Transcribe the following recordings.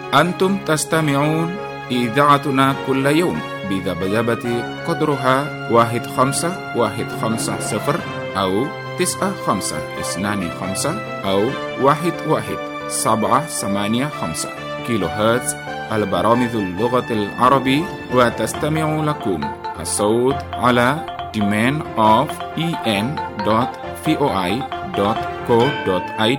أنتم تستمعون إذاعتنا كل يوم بذبذبة قدرها 15150 أو 9525 أو 11785 كيلو هرتز البرامج اللغة العربية. وتستمع لكم الصوت على demand.en.voi.co.id.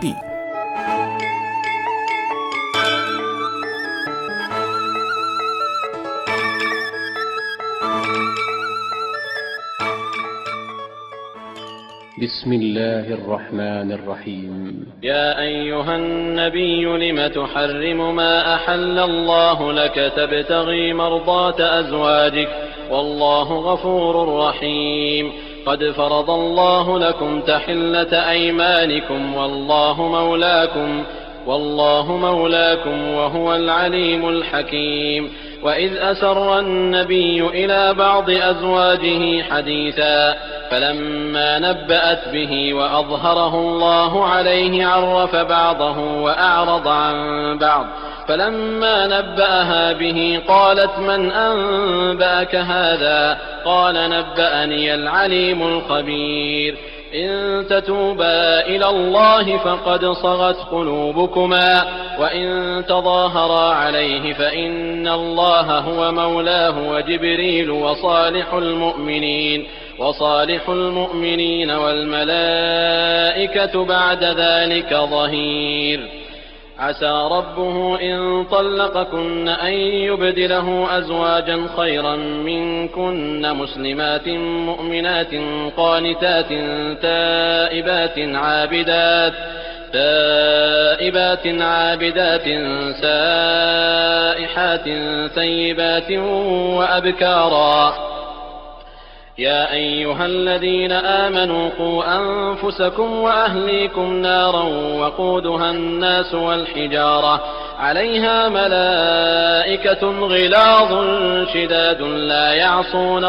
بسم الله الرحمن الرحيم. يا أيها النبي لم تحرم ما أحل الله لك تبتغي مرضات أزواجك والله غفور رحيم. قد فرض الله لكم تحلة أيمانكم والله مولاكم وهو العليم الحكيم. وإذ أسر النبي إلى بعض أزواجه حديثا فلما نبأت به وأظهره الله عليه عرف بعضه وأعرض عن بعض. فلما نبأها به قالت من أنبأك هذا؟ قال نبأني العليم الخبير. إن تتوبا إلى الله فقد صغت قلوبكما وإن تظاهرا عليه فإن الله هو مولاه وجبريل وصالح المؤمنين والملائكة بعد ذلك ظهير. عسى ربه إن طلقكن أن يبدله أزواجا خيرا منكن مسلمات مؤمنات قانتات تائبات عابدات سائحات ثيبات وأبكارا. يا أيها الذين آمنوا قوا أنفسكم وأهليكم نارا وقودها الناس والحجارة عليها ملائكة غلاظ شداد لا يعصون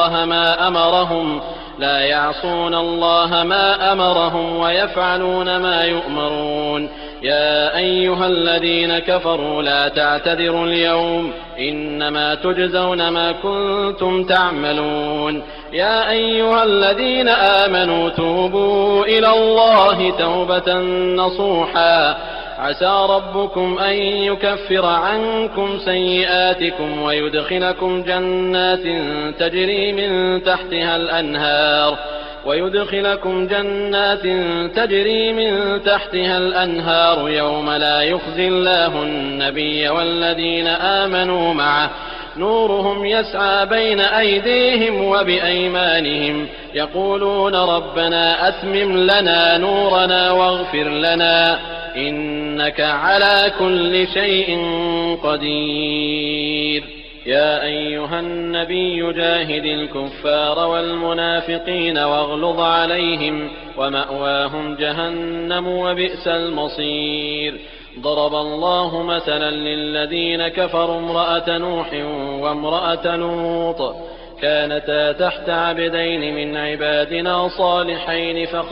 الله ما أمرهم ويفعلون ما يؤمرون. يا أيها الذين كفروا لا تعتذروا اليوم إنما تجزون ما كنتم تعملون. يا أيها الذين آمنوا توبوا إلى الله توبة نصوحا عسى ربكم أن يكفر عنكم سيئاتكم ويدخلكم جنات تجري من تحتها الأنهار يوم لا يخزي الله النبي والذين آمنوا معه نورهم يسعى بين أيديهم وبأيمانهم يقولون ربنا أتمم لنا نورنا واغفر لنا إنك على كل شيء قدير. يا أيها النبي جاهد الكفار والمنافقين واغلظ عليهم ومأواهم جهنم وبئس المصير. ضرب الله مثلا للذين كفروا امرأة نوح وامرأة لوط كانتا تحت عبدين من عبادنا صالحين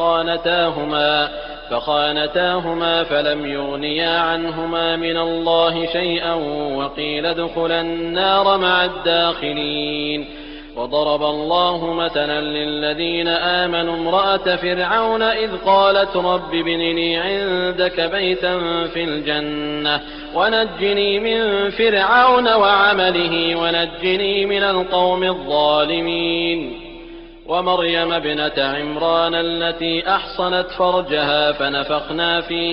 فخانتاهما فلم يغنيا عنهما من الله شيئا وقيل ادخلا النار مع الداخلين. وضرب الله مثلا للذين آمنوا امرأة فرعون إذ قالت رب ابن لي عندك بيتا في الجنة ونجني من فرعون وعمله ونجني من القوم الظالمين. ومريم ابنة عمران التي أحصنت فرجها فنفخنا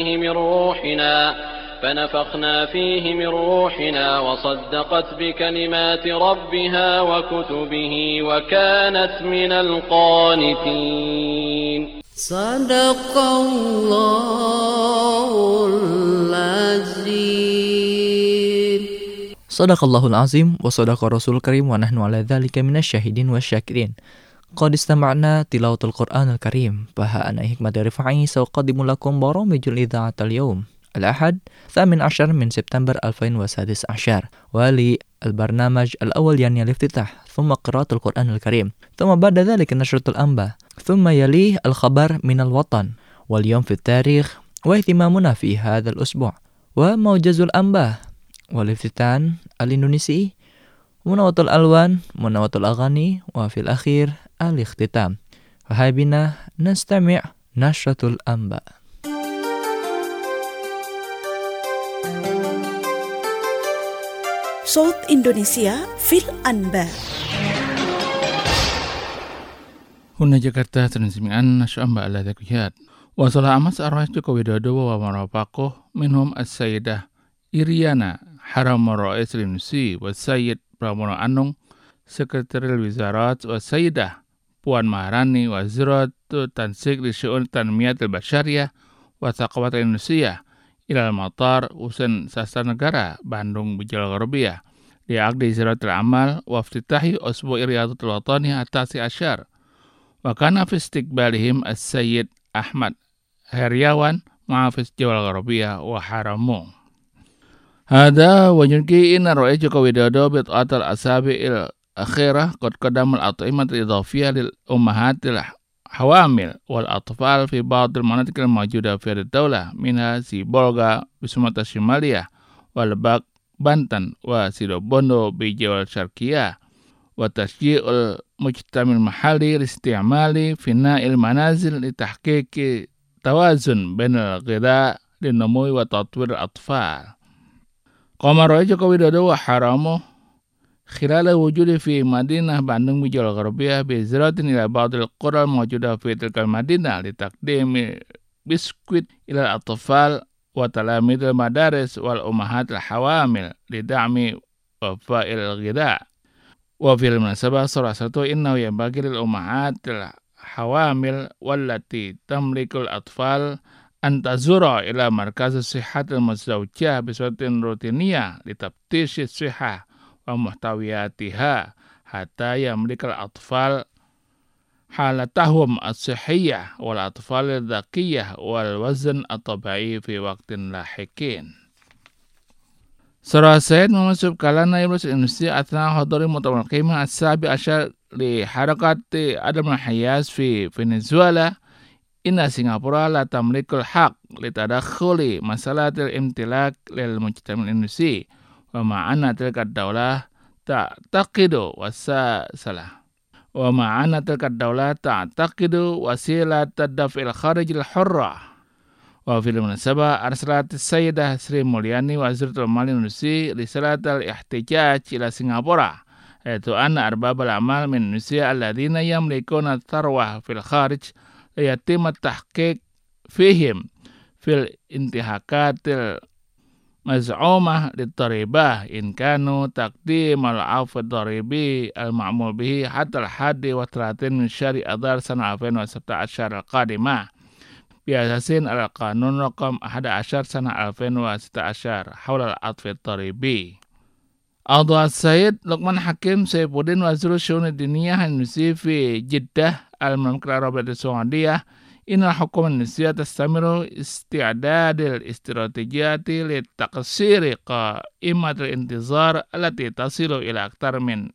فيه من روحنا وصدقت بكلمات ربها وكتبه وكانت من القانتين. Sadaqallahul azim wa sadaqa rasul karim wa nahnu ala dzalika minasyahidin wasyakirin. Qad istama'na tilawatul Qur'anil Karim fa ana hikmat rifa'i saqadimu lakum baramijul idza'atal yawm الأحد 18 من سبتمبر 2011 ولي البرنامج الأول يعني الافتتاح ثم قراءة القرآن الكريم ثم بعد ذلك نشرة الأنباء ثم يليه الخبر من الوطن واليوم في التاريخ واهتمامنا في هذا الأسبوع وموجز الأنباء والإفتتان الإندونيسي منوط الألوان منوط الأغاني وفي الأخير الاختتام. فهيا بنا نستمع نشرة الأنباء. صوت إندونيسيا في الأنباء. Huna Jakarta transmian nasyamba ala zakiyat. Wa salah amas arwah Joko Widodo wa marapakoh minhum as-sayyidah Iriana Haram Rais Indonesia wa Sayyid Pramono Anung Sekretariat Wizarat wa Sayyidah Puan Maharani Wazirat Tansik di Syu'un Tanmiyat al-Basyariyah wa Thaqafat Indonesia ilal Matar Usen Sastra Negara Bandung Bijal Gharbiyah di Aqdi Ziratul Amal wa Iftitahi Usbu' Riyadatul Watani Atasi Asyar wa kana fi istiqbalihim as-Sayyid Ahmad Heriawan Muhafiz Jawal Gharbiyah wa Haramu. Hada wa yunki inna Rais Joko Widodo bit'atal asabi'il akhirah qad qaddamal at'imat al-idhafiyah lil ummahatil hawamil wal atfal fi ba'd al-manatik al-mawjuda fi ad-dawlah minha Sibolga bi Sumatera Shimaliyah wal Bak Banten wa Situbondo bi Jawa Syarqiyah wa tasyi'ul mujtamil mahalli li-isti'mali fina'il manazil li tahqiqi tawazun bainal ghidha linumui wa tatwir al-atfal. Qamar Rais Joko Widodo wa Haramu khilala wujudi fi Madinah Bandung Bijal Gharbiyah bi ziratin ila ba'dil qura mawjudah fi tilkal Madinah li taqdimi biskuit ila al-atfal wa talamidil madaris wal ummahatil hawamil li da'mi wafa'il ghidha. Wa fil munasabah surasatu innahu yanbaghi lil ummahatil hawamil wallati tamlikul atfal antazura ila markaz sihatil muzawjah biswatin rutiniyah litabtishi sihah wa muhtawiyatiha hatta yamlikal atfal halatahum as-sihiyah wal atfal al-dhakiyah wal wazn at-tabi'i fi waqtin lahiqin. Surah Sayyid Muhammad Subkalana Iblis Indonesia atna hadari mutamar qimah as-sabi asyar li harakati Adam al-Hayaz fi Venezuela inna Singapura la tamlikul haq li tadakhuli masalatil imtilak lil mujtamil Indonesia wa ma'ana tilka ad-daulah ta'taqidu wasasalah wa ma'ana tilka ad-daulah ta'taqidu wasilat tadaf'il kharijil hurrah. Wa fil munasabah arsalat Sayyidah Sri Mulyani Waziratul Mal Indonesia risalatal ihtijaj ila Singapura yaitu anna arbabal amal min Indonesia alladhina yamlikuna tharwah fil kharij yatim at-tahqiq fihim fil intihakatil maz'umah lit-taribah in kanu taqdim al-'afw ad-daribi al-ma'mul bihi hatta al-hadi wa 30 min syari adar sana 2017 al-qadimah biasasin al-qanun raqam 11 sana 2016 haula al-'atf ad-daribi. Adwa Sayyid Luqman Hakim Saifuddin Wazirul Syu'un ad-Diniyah Indonesia fi Jeddah al-Mamlakatul Arabiyyah Saudiyah inal hukum Indonesia tastamiru isti'dadil istiratijiyati li taqsiri qa'imatil intizar allati tasilu ila aktar min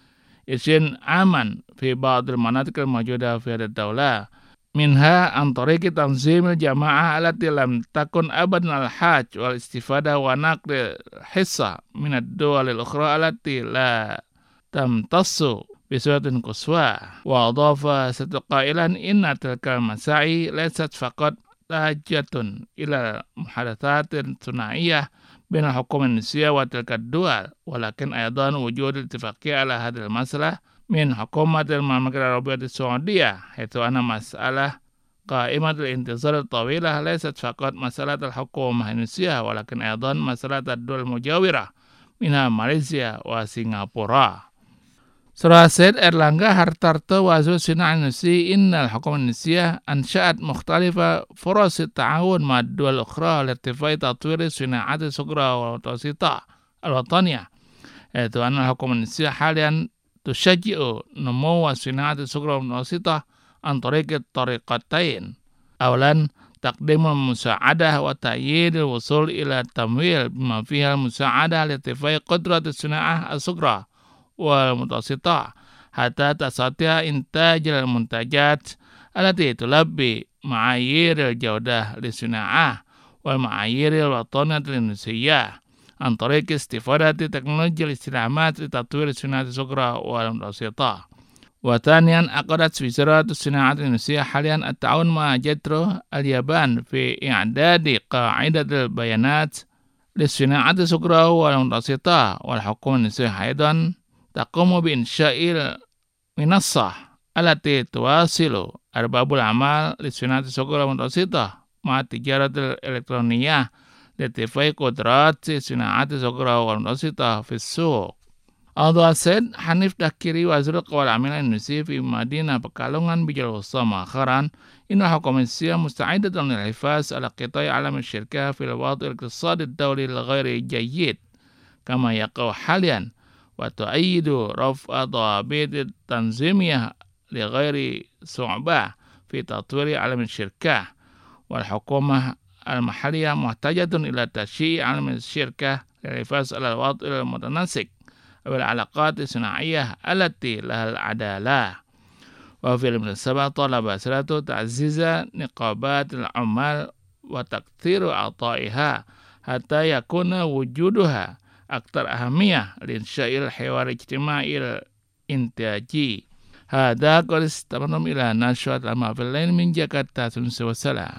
isin aman fi ba'dil manatik al-mawjudah fi ad-dawlah minha an tariqi tanzimil jama'ah allati lam takun abadan al-hajj wal istifada wa naqli hissa min ad-duwal al-ukhra allati la tamtassu bisuratin quswa wa adhafa satqailan inna tilkal masai laysat faqat hajatun ila muhadatsatin sunaiyah bainal hukum Indonesia wa tilkad dual walakin aidan wujud ittifaqiyah ala hadhil masalah min hukumatil mamlakatil arabiyyah saudiyah haitsu anna masalah qa'imatul intizar tawilah laysat faqat masalatul hukumah Indonesia walakin aidan masalatud dual mujawirah minha Malaysia wa Singapura. Surah Said Erlangga Hartarto Wazir Sina Indonesia innal hukum Indonesia ansya'at mukhtalifa furas ta'awun ma'ad-duwal ukhra lirtifai tatwiri sina'ati sugra wa mutawasita al-wataniyah yaitu anal hukum Indonesia halian tusyajji'u numu wa sina'ati sugra wa mutawasita an tariqatain awalan taqdimul musa'adah wa ta'yidul wusul ila tamwil bima fiha musa'adah lirtifai qudrati sina'ah al-sugra wal mutawasita hatta tasatiya intajal muntajat allati tulabbi ma'ayiril jawdah li suna'ah wal ma'ayiril watanat Indonesia عن طريق استفادة تكنولوجيا الاستلامات لتطوير الصناعات الصغرى والمتوسطة. وثانيا، عقدت وزارة الصناعة الإندونيسية حاليا التعاون مع جيترو اليابان في إعداد قاعدة البيانات للصناعات الصغرى والمتوسطة. والحكومة الإندونيسية أيضا تقوم بإنشاء منصة التي تواصل أرباب الأعمال للصناعات الصغرى والمتوسطة مع التجارة الإلكترونية لارتفاع قدرات الصناعات الصغرى والمتوسطة في السوق. Although said, Hanif Dakiri Wazir Qawal Amil Indonesia في مدينة Pekalongan بالوسطى مؤخرا إن الحكومة الإندونيسية مستعدة للحفاظ على قطاع علم الشركة في الوضع الاقتصادي الدولي الغير جيد كما يقع حاليا، وتؤيد رفع ضوابط التنظيمية لغير صعوبة في تطوير علم الشركة. والحكومة المحلية محتاجة إلى تشييع علم الشركة للحفاظ على الوضع المتناسق والعلاقات الصناعية التي لها العدالة. وفي المناسبة طلب وزارته تعزيز نقابات العمال وتكثير أعضائها حتى يكون وجودها أكثر أهمية لإنشاء الحوار الاجتماعي الإنتاجي. هذا قد استمرنا إلى نشرة الأخبار في الليل من جاkarta. والسلام.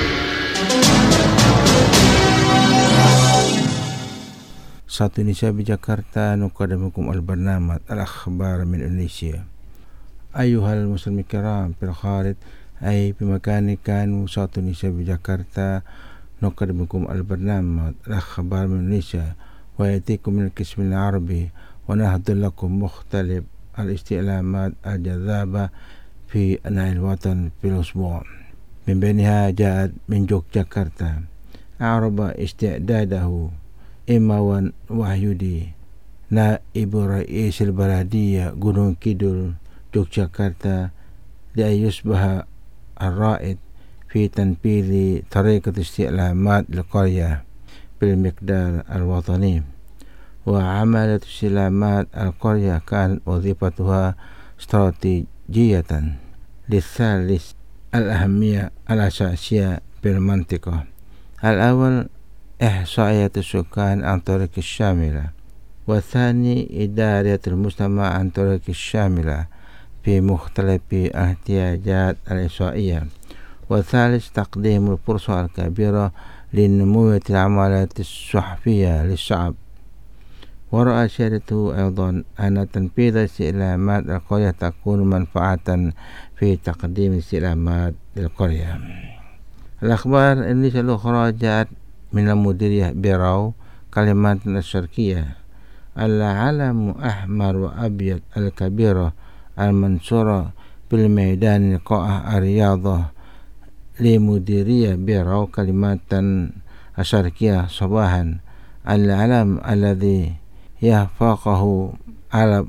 Satu Indonesia di Jakarta nuqaddimukum al-barnamaj al-akhbar min Indonesia. Ayuhal muslimin kiram fil kharij ay fi makani kanu Satu Indonesia di Jakarta nuqaddimukum al-barnamaj al-akhbar min Indonesia wa yatikum min al-qism al-arabi wa nahdu lakum mukhtalif al-isti'lamat al-jadhaba fi anha'il watan fil usbu'. Min bainiha ja'at min Yogyakarta a'raba isti'dadahu Imawan Wahyudi Naibu Rais al-Baladiyah Gunung Kidul Yogyakarta liayusbaha ar-ra'id fi tanfidhi tariqat isti'lamat al-qaryah bil miqdar al-watani. Wa amalat isti'lamat al-qaryah kan wazifatuha strategiyatan lithalis al-ahamiyah al-asasiyah bil mantiqah. Al-awal إحصائية السكان عن طريق الشاملة، والثاني إدارة المجتمع عن طريق الشاملة في مختلف الاحتياجات الإحصائية، والثالث تقديم الفرصة الكبيرة لنمو العمليات الصحفية للشعب. ورأى شهادته أيضا أن تنفيذ استعلامات القرية تكون منفعة في تقديم استعلامات للقرية. الأخبار الأخرى جاءت من المديرية بيراو كلماتنا الشرقية. العلم أحمر وأبيض الكبيرة المنشورة في الميدان لقاء الرياضة لمديرية بيراو كلمات الشرقية صباحا. العلم الذي يفاقه على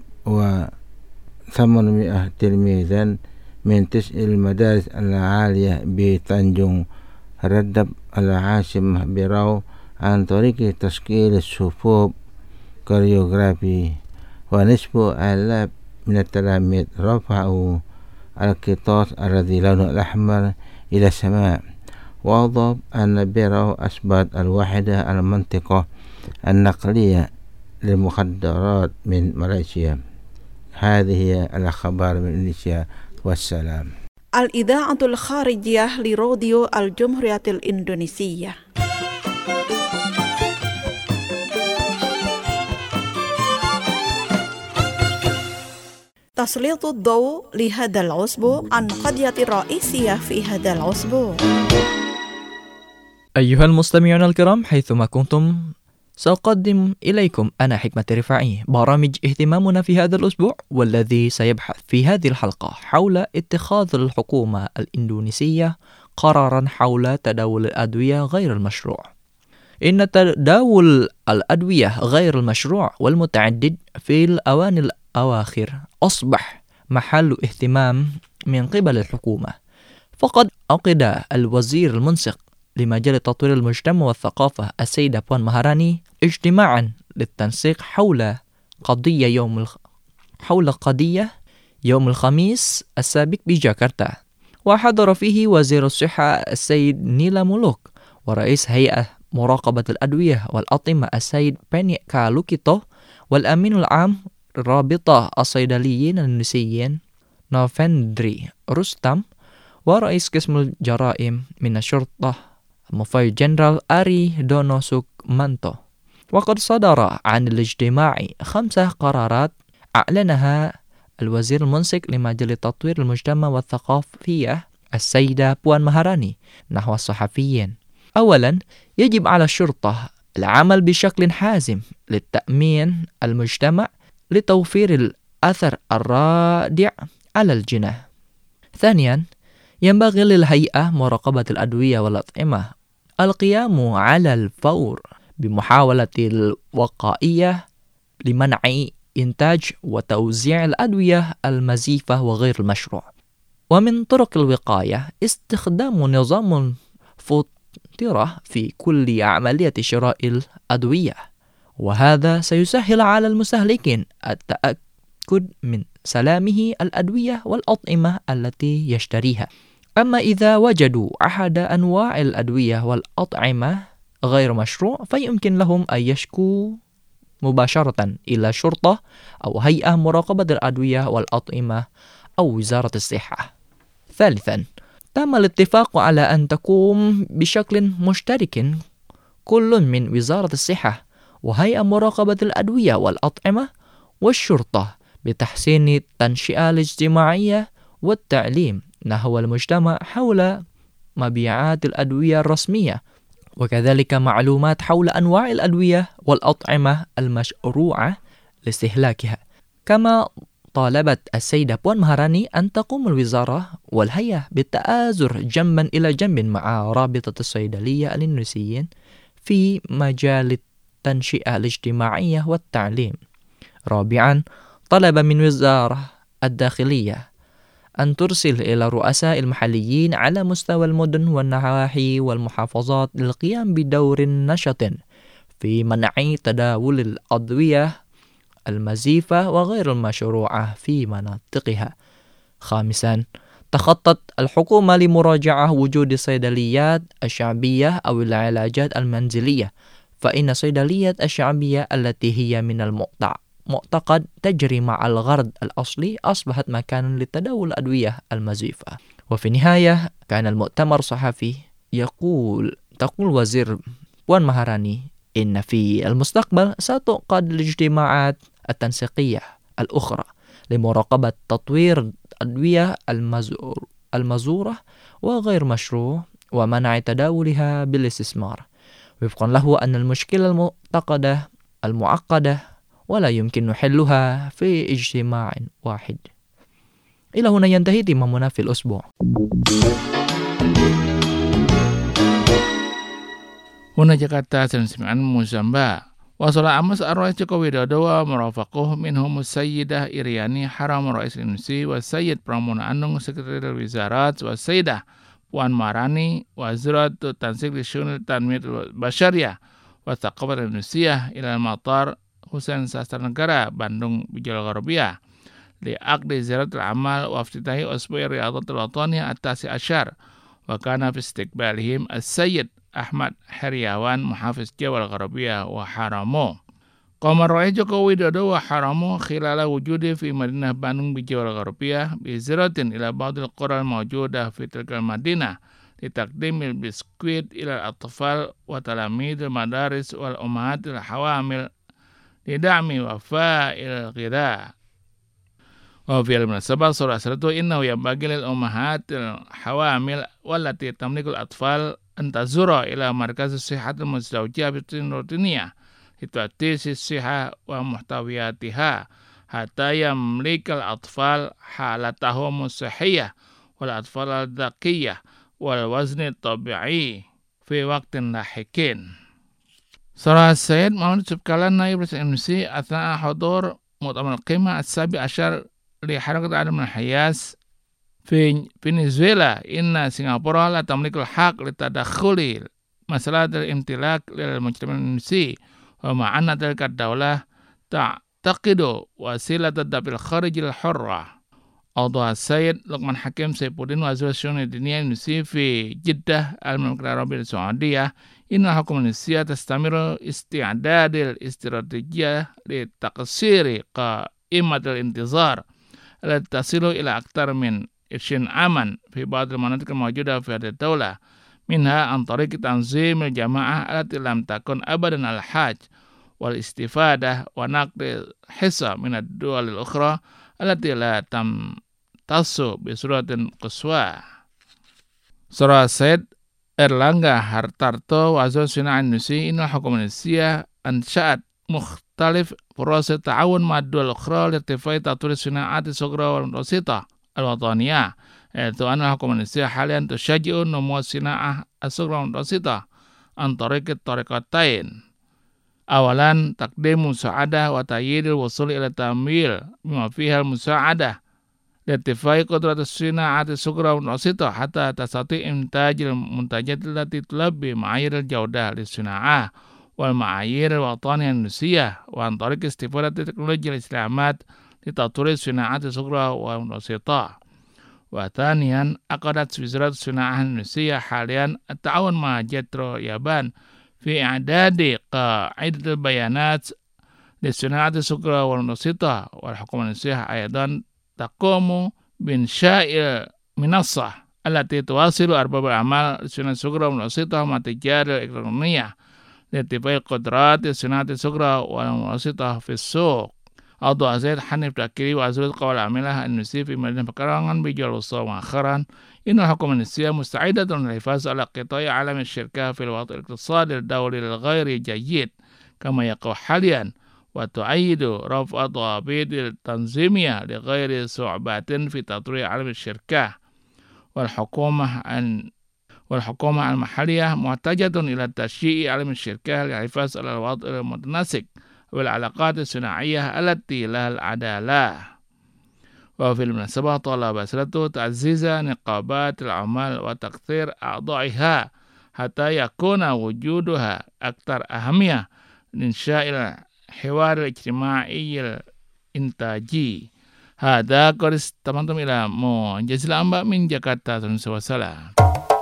800 تلميذا من 9 المدارس العالية بتنجون ردب العاصمة بيراو عن طريق تشكيل الصفوف كوريوغرافي. ونصف آلاف من التلاميذ رفعوا القطاس الذي لونه الأحمر إلى السماء. وأضاف أن بيراو أصبحت الواحدة المنطقة النقلية للمخدرات من ماليزيا. هذه هي الأخبار من إندونيسيا والسلام. الإذاعة الخارجية لراديو الجمهورية الإندونيسية. تسليط الضوء لهذا الأسبوع عن قضية رئيسية في هذا الأسبوع. أيها المستمعون الكرام حيثما كنتم، سأقدم إليكم أنا حكمة رفاعي برامج اهتمامنا في هذا الأسبوع، والذي سيبحث في هذه الحلقة حول اتخاذ الحكومة الإندونيسية قرارا حول تداول الأدوية غير المشروع. إن تداول الأدوية غير المشروع والمتعدد في الأوان الأواخر أصبح محل اهتمام من قبل الحكومة. فقد عقد الوزير المنسق لمجال تطوير المجتمع والثقافة السيدة بوان مهاراني اجتماعا للتنسيق حول قضية يوم الخميس السابق بجاكرتا، وحضر فيه وزير الصحة السيد نيلا مولوك ورئيس هيئة مراقبة الأدوية والأطعمة السيد بني كالوكيتو، والأمين العام رابطة الصيدليين الإندونيسيين نوفندري رستم، ورئيس قسم الجرائم من الشرطة مفوض جنرال أري دونو سوكمانتو. وقد صدر عن الاجتماع 5 قرارات أعلنها الوزير المنسق لمجال تطوير المجتمع والثقافية السيدة بوان مهاراني نحو الصحفيين. أولا، يجب على الشرطة العمل بشكل حازم للتأمين المجتمع لتوفير الأثر الرادع على الجنة. ثانيا، ينبغي للهيئة مراقبة الأدوية والأطعمة القيام على الفور بمحاولة الوقائية لمنع إنتاج وتوزيع الأدوية المزيفة وغير المشروع. ومن طرق الوقاية استخدام نظام فطرة في كل عملية شراء الأدوية، وهذا سيسهل على المستهلكين التأكد من سلامه الأدوية والأطعمة التي يشتريها. أما إذا وجدوا أحد أنواع الأدوية والأطعمة غير مشروع، فيمكن لهم أن يشكوا مباشرة إلى شرطة أو هيئة مراقبة الأدوية والأطعمة أو وزارة الصحة. ثالثا، تم الاتفاق على أن تقوم بشكل مشترك كل من وزارة الصحة وهيئة مراقبة الأدوية والأطعمة والشرطة بتحسين التنشئة الاجتماعية والتعليم نحو المجتمع حول مبيعات الأدوية الرسمية، وكذلك معلومات حول أنواع الأدوية والأطعمة المشروعة لاستهلاكها. كما طالبت السيدة بوان مهاراني أن تقوم الوزارة والهيئة بالتآزر جنبا إلى جنب مع رابطة الصيدلية الإندونيسيين في مجال التنشئة الاجتماعية والتعليم. رابعا، طلب من وزارة الداخلية أن ترسل إلى الرؤساء المحليين على مستوى المدن والنواحي والمحافظات للقيام بدور نشط في منع تداول الأدوية المزيفة وغير المشروعة في مناطقها. خامسا، تخطط الحكومة لمراجعة وجود الصيدليات الشعبية أو العلاجات المنزلية، فإن الصيدليات الشعبية التي هي من معتقد تجري مع الغرض الأصلي أصبحت مكانا لتداول الأدوية المزيفة. وفي النهاية كان المؤتمر الصحفي تقول وزير بوان مهاراني إن في المستقبل ستعقد الاجتماعات التنسيقية الأخرى لمراقبة تطوير الأدوية المزورة وغير مشروع ومنع تداولها بالاستثمار، وفقا له أن المشكلة المعقدة ولا يمكن حلها في اجتماع واحد. إلى هنا ينتهي اهتمامنا في الأسبوع. هنا جاكرتا سنسمعن موزمبا. وصل أمس الرئيس جوكو ويدودو ومرافقه منهم السيدة إرياني حرام رئيس الإندونيسي والسيد برامونا أنung سكرتير الوزارات والسيدة بوان مهاراني وزيرة التنسيق لشؤون التنمية البشرية والثقافة الإندونيسية إلى المطار حسين سastranegara Bandung Bijil Gharbiah لعقد زيارة العمل وافتتاح أسبوع الرياضة الوطنية التاسع عشر. وكان في استقبالهم السيد أحمد حرياwan محافظ جبل الغربية وحرمه. قام الرئيس جوكو ويدودو وحرمه خلال وجوده في مدينة باندung بجبل الغربية بزيارة إلى بعض القرى الموجودة في تلك المدينة لتقديم البسكويت إلى الأطفال وتلاميذ المدارس والأمهات الحوامل لدعم وفاء الغذاء. وفي المناسبة صرح إنه ينبغي للأمهات الحوامل والتي تملك الأطفال أن تزور إلى مركز الصحة المزدوجية بالروتينية لتفتيش الصحة ومحتوياتها حتى يملك الأطفال حالتهم الصحية والأطفال الذكية والوزن الطبيعي في وقت لاحق. صرح السيد محمد سبكالان نائب رئيس الإندونيسي أثناء حضور مؤتمر القمة السابع عشر لحركة عدم الحياس في فنزويلا إن سنغافورة لا تملك الحق لتدخل مسألة الامتلاك للمجتمع الإندونيسي، ومع أن تلك الدولة تعتقد وسيلة الدفع الخارجي الحرة أوضاع السيد لقمان حكيم سيفودين وزير الشؤون الدينية الإندونيسية في جدة المملكة العربية السعودية إن الحكومة الإندونيسية تستمر استعداد الاستراتيجية لتقصير قائمة الانتظار التي تصل إلى أكثر من 20 عاما في بعض المناطق الموجودة في هذه الدولة، منها عن طريق تنظيم الجماعة التي لم تكن أبدا على الحاج والاستفادة ونقل حصة من الدول الأخرى التي لا تمتص بصورة قصوى. Saudara Syed Erlangga Hartarto Wazir Syariah Indonesia إن الحكومة الإندونيسية أنشأت مختلف فرص التعاون مع الدول الأخرى لارتفاع تطوير الصناعات الصغرى والمتوسطة الوطنية، حيث أن الحكومة الإندونيسية حاليا تشجع نمو الصناعة الصغرى والمتوسطة عن طريق الطريقتين. أولا تقديم مساعدة وتأييد الوصول إلى التمويل بما فيها المساعدة لارتفاع قدرة الصناعات الصغرى والمتوسطة حتى تستطيع إنتاج المنتجات التي تلبي معايير الجودة للصناعة والمعايير الوطنية الإندونيسية، وعن طريق استفادة تكنولوجيا الاستعلامات لتطوير الصناعات الصغرى والمتوسطة. وثانيا عقدت وزارة الصناعة الإندونيسية حاليا التعاون مع جيترو اليابان في إعداد قاعدة البيانات للصناعة الصغرى والمتوسطة، والحكومة الإندونيسية أيضا تقوم بإنشاء منصة التي تواصل أرباب الأعمال الصناعة الصغرى والمتوسطة مع التجارة الإلكترونية لارتفاع قدرات الصناعة الصغرى والمتوسطة في السوق. أوضح زيد حنيف تأكيري وزير القوى العاملة الإندونيسية في مدينة بكرانgan بجوال الوسطى مؤخرا إن الحكومة الإندونيسية مستعدة للحفاظ على قطاع عالم الشركة في الوضع الاقتصادي الدولي الغير جيد كما يقع حاليا، وتؤيد رفع الضوابط التنظيمية لغير صعوبات في تطوير عالم الشركة. والحكومة المحلية محتاجة إلى تشجيع عالم الشركة للحفاظ على الوضع المتناسق والعلاقات الصناعية التي لها العدالة. وفي المناسبة طلب وزارته تعزيز نقابات العمال وتكثير أعضائها حتى يكون وجودها أكثر أهمية لإنشاء الحوار الاجتماعي الإنتاجي. هذا قرص teman-teman ilmu Jazil Amba min Jakarta. Wassalam.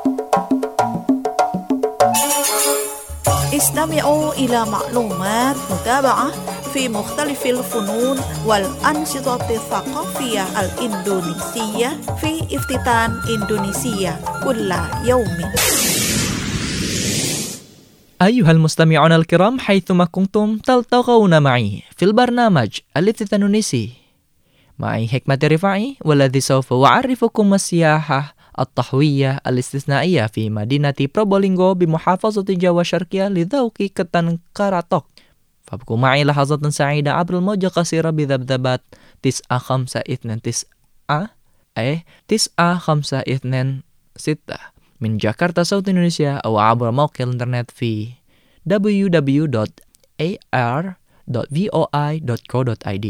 استمعوا إلى معلومات متابعة في مختلف الفنون والأنشطة الثقافية الإندونيسية في افتتان إندونيسيا كل يوم. أيها المستمعون الكرام، حيثما كنتم تلتقون معي في البرنامج الافتتان الإندونيسي معي حكمة رفاعي، والذي سوف أعرفكم السياحة الطحوية الاستثنائية في مدينة بروبولينغو بمحافظة جاوا الشرقية لذوق كتان كراتوك. فابقوا معي لحظات سعيدة عبر الموجة قصيرة بذبذبات 9526 من جاكرتا صوت إندونيسيا، أو عبر موقع الإنترنت في www.ar.voi.co.id.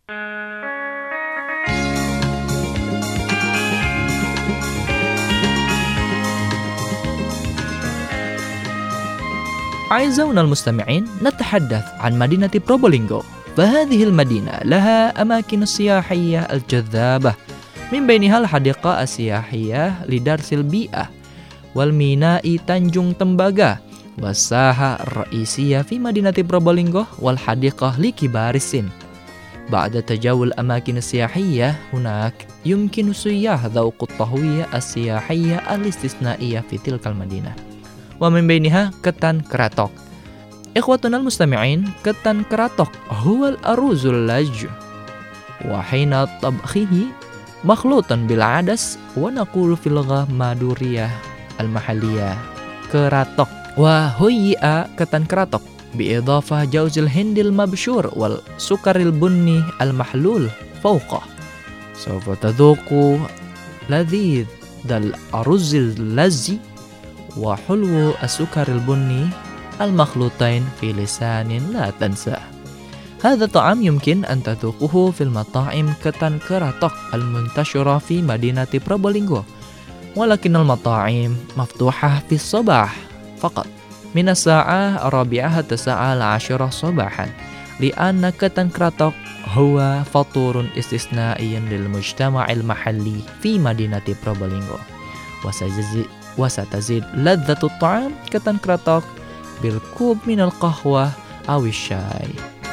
أعزائنا المستمعين، نتحدث عن مدينة بروبولينغو، فهذه المدينة لها أماكن سياحية الجذابة، من بينها الحديقة السياحية لدرس البيئة والميناء تانجung تمباغا، والساحة الرئيسية في مدينة بروبولينغو والحديقة لكبار السن. بعد تجول الأماكن السياحية هناك يمكن السياح ذوق الطهوية السياحية الاستثنائية في تلك المدينة، ومن بينها كتان كراتوك. إخوتنا المستمعين، كتان كراتوك هو الأرز اللج، وحين طبخه مخلوطا بالعدس، ونقول في اللغة مادورية المحلية كراتوك. وهيئ كتان كراتوك بإضافة جوز الهند المبشور والسكر البني المحلول فوقه. سوف تذوق لذيذ الأرز اللذي وحلو السكر البني المخلوطين في لسان لا تنساه. هذا الطعام يمكن أن تذوقه في المطاعم كتان كراتوك المنتشرة في مدينة بروبولينغو، ولكن المطاعم مفتوحة في الصباح فقط من الساعة 4 حتى الساعة 10 صباحا. li'anna katan kratok huwa faturun istisnaiyan lil mujtama'il mahalli fi madinati Probolinggo wasatazid ladzatu ta'am katan kratok bil kub minal qahwah awi syai.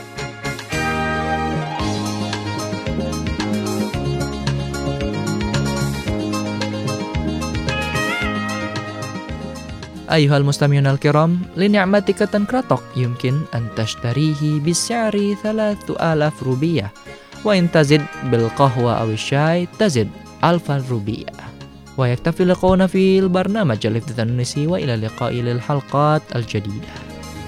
Ayuhal mustami'un al-kiram, li ni'mati katan kratok yumkin an tashtarihi bisyari 3000 rubiyah wa in tazid bil qahwa aw syai tazid 1000 rubiyah. Wa yaktafi liqauna fil barnamaj al-Tunisi wa ila liqa'i lil halqat al-jadidah.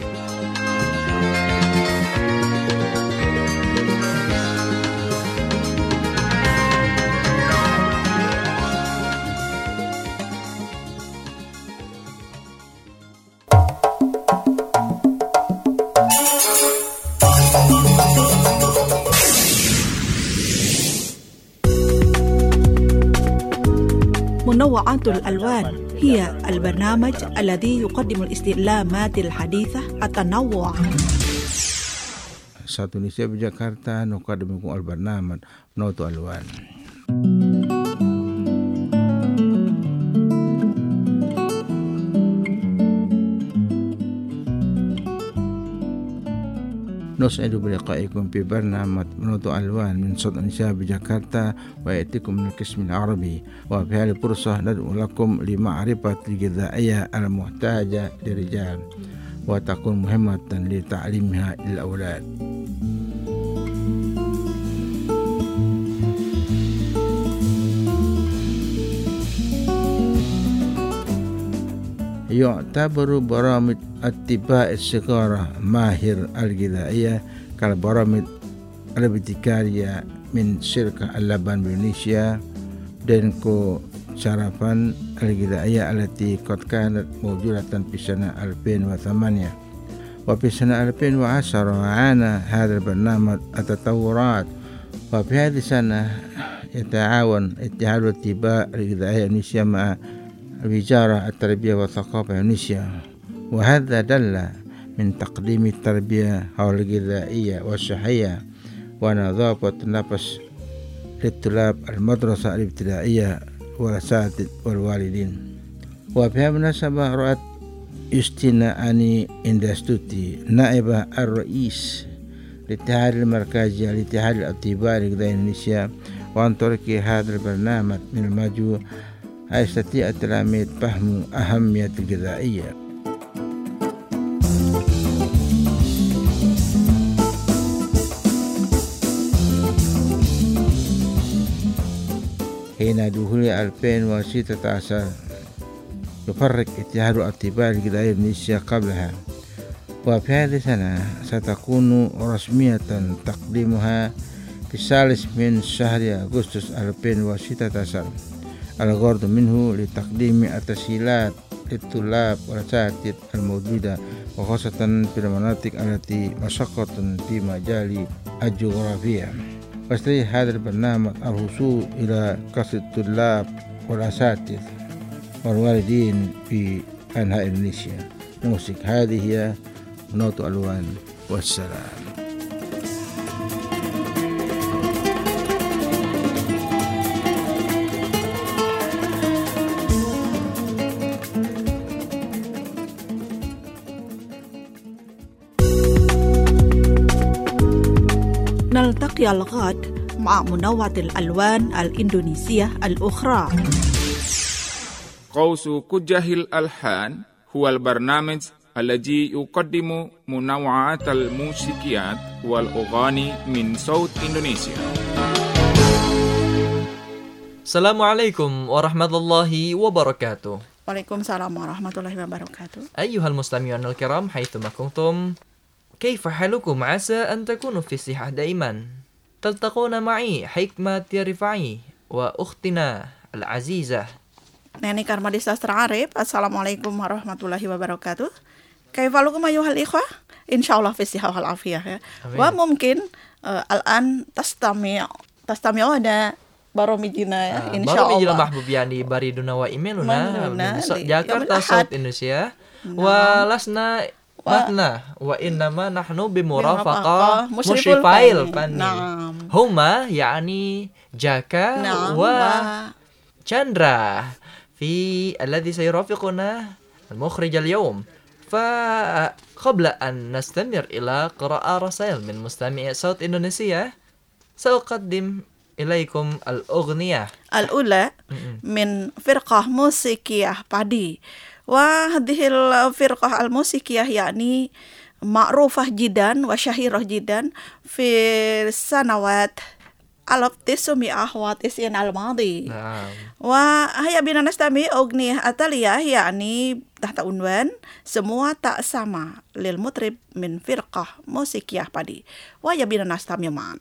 منوعات الألوان هي البرنامج الذي يقدم الاستعلامات الحديثة التنوع. Satu Indonesia Jakarta nuqaddimukum al-barnamaj Nawtu Alwan. نسعد بلقائكم في برنامج منوط ألوان من صوت النساء بجاكرتا ويأتيكم من القسم العربي. وفي هذه الفرصة ندعو لكم لمعرفة الغذائية المحتاجة للرجال وتكون مهمة لتعليمها للأولاد. يعتبر برامج اتباع الصغار ماهر الغذائية كالبرامج الابتكارية من شركة اللبن بإندونيسيا دينكو شرفان الغذائية التي قد كانت موجودة في سنة 2008 وفي سنة 2010 عانى هذا البرنامج التطورات وفي هذه السنة يتعاون اتحاد الاتباع الغذائية إندونيسيا مع وزارة التربية والثقافة إندونيسيا وهذا دل من تقديم التربية الغذائية والصحية ونظافة النفس للطلاب المدرسة الابتدائية والأساتذة والوالدين. وفي هذه المناسبة رأت يوستينا أني إندستوتي نائبة الرئيس الاتحاد المركزي لاتحاد الأطباء الغذائيين إندونيسيا وعن طريق هذا البرنامج من المجهول يستطيع التلاميذ فهم أهمية الغذائية. حين دخول 2016 يفرق اتحاد الأطباء الغذائيين إندونيسيا قبلها وفي هذه السنة ستكون رسمية تقديمها في الثالث من شهر أغسطس 2016. الغرض منه لتقديم التسهيلات للطلاب والأساتذة الموجودة وخاصة في المناطق التي مشقة في مجال الجغرافيا. ويستطيع هذا البرنامج الوصول إلى كافة الطلاب والأساتذة والوالدين في أنحاء إندونيسيا. موسيقى هذه هي منوط ألوان والسلام. نلتقي الغد مع منوعة الألوان الإندونيسية الأخرى. قوس كجه الألحان هو البرنامج الذي يقدم منوعات الموسيقيات والأغاني من صوت إندونيسيا. Assalamualaikum warahmatullahi wabarakatuh. Waalaikumsalam warahmatullahi wabarakatuh. أيها المستمعون الكرام حيثما كنتم كيف حالكم؟ عسى أن تكونوا في صحة دائما. تلتقون معي حكمة رفاعي وأختنا العزيزة Neni Karmadi Sastra Arif. Assalamualaikum warahmatullahi wabarakatuh. Kaifalukum ayyuhal ikhwah? Insyaallah fi sihah wal afiyah ya. Wa mungkin al-an tastami'una baromijina ya insyaallah. Baromijil mahbubiyani bariduna wa imeluna Jakarta South Indonesia. Wa lasna Matna wa innama nahnu bimurafaqah musyrifil fanni. Huma yani Jaka wa Chandra fi alladhi sayurafiquna al-mukhrij al-yawm. Fa qabla an nastamir ila qira'a rasail min mustami'i Saut Indonesia, sa'uqaddim ilaikum al-ughniyah al-ula min firqah musikiyah Padi. وهذه الفرقة الموسيقية يعني معروفة جدا وشهيرة جدا في السنوات 1990 الماضي. وهيا بنا نستمع أغنية التالية يعني تحت عنوان Semua Tak Sama للمطرب من فرقة موسيقية Padi. وهيا بنا نستمع معا.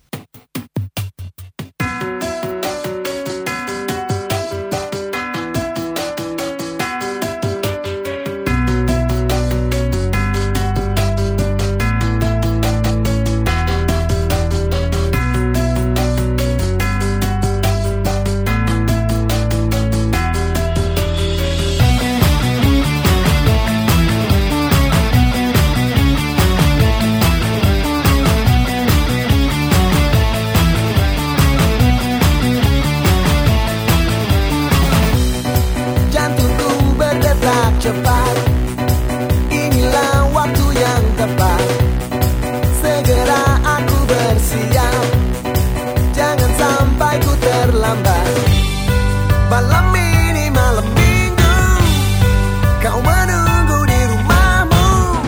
Cepat, inilah waktu yang tepat. Segera aku bersiap, jangan sampai ku terlambat. Malam ini malam minggu, kau menunggu di rumahmu.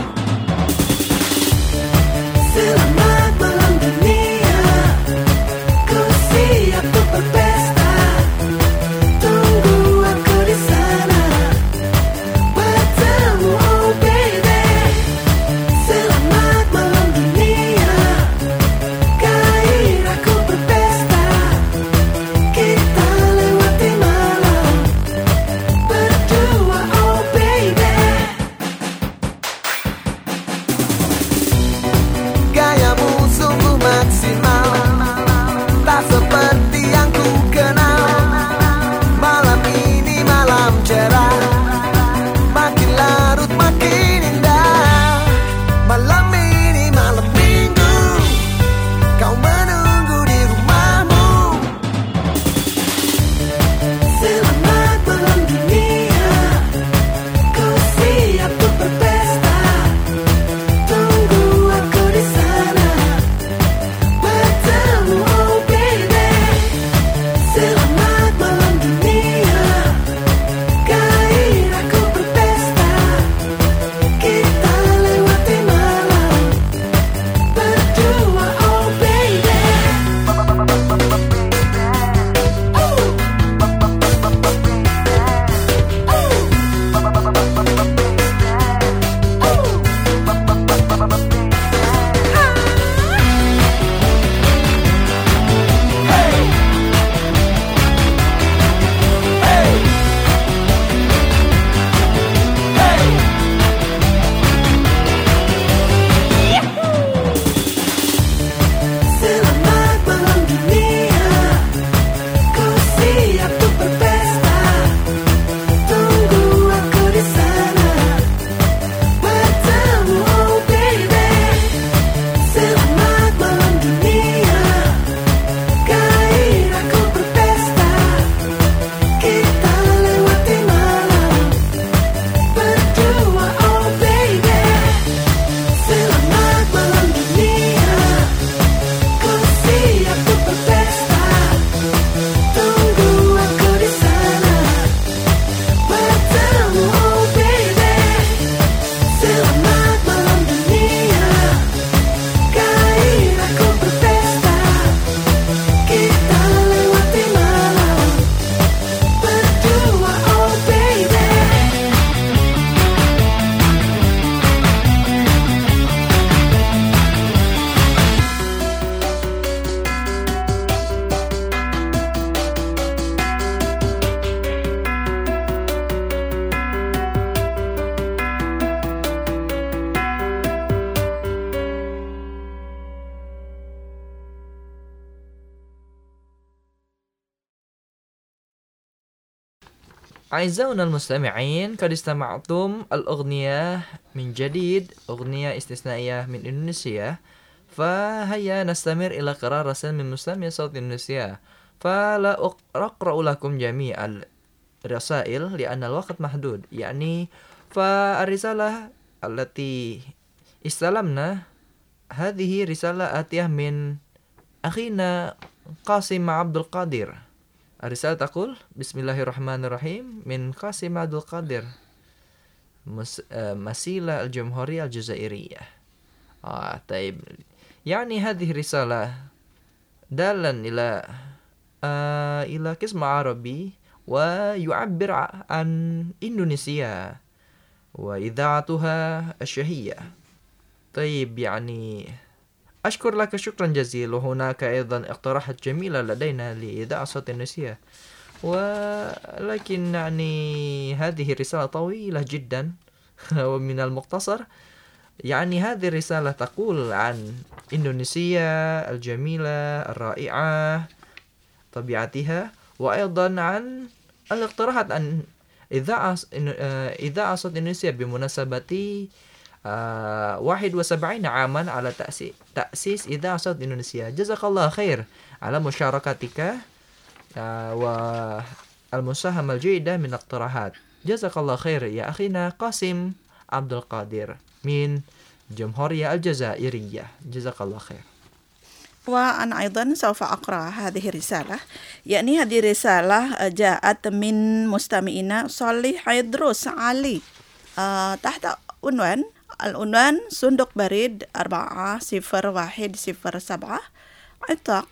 Selamat malam dunia, ku siap untuk berpesta. Tunggu aku di sana. أعزائنا المستمعين قد استمعتم الأغنية من جديد أغنية استثنائية من إندونيسيا فهيا نستمر إلى قراءة رسائل من مستمعي صوت إندونيسيا فلا أقرأ لكم جميع الرسائل لأن الوقت محدود يعني فالرسالة التي استلمنا هذه رسالة آتية من أخينا قاسم عبد القادر. الرسالة تقول بسم الله الرحمن الرحيم من قاسم عبد القادر مسيلة الجمهورية الجزائرية. طيب يعني هذه رسالة دالا إلى قسم عربي ويعبر عن إندونيسيا وإذاعتها الشهية. طيب يعني أشكر لك شكرا جزيلا. وهناك أيضا اقتراحات جميلة لدينا لإذاعة صوت إندونيسيا ولكن يعني هذه رسالة طويلة جدا ومن المختصر يعني هذه الرسالة تقول عن إندونيسيا الجميلة الرائعة طبيعتها وأيضا عن الاقتراحات عن إذاعة صوت إندونيسيا بمناسبة 71 عاما على تأسيس إذاعة صوت إندونيسيا. جزاك الله خير على مشاركتك والمساهمة الجيدة من الاقتراحات. جزاك الله خير يا أخينا قاسم عبد القادر من الجمهورية الجزائرية. جزاك الله خير. وأنا أيضا سوف أقرأ هذه الرسالة يعني هذه رسالة جاءت من مستمعنا صالح عيدروس علي تحت عنوان العنوان صندوق بريد 4107 عتاق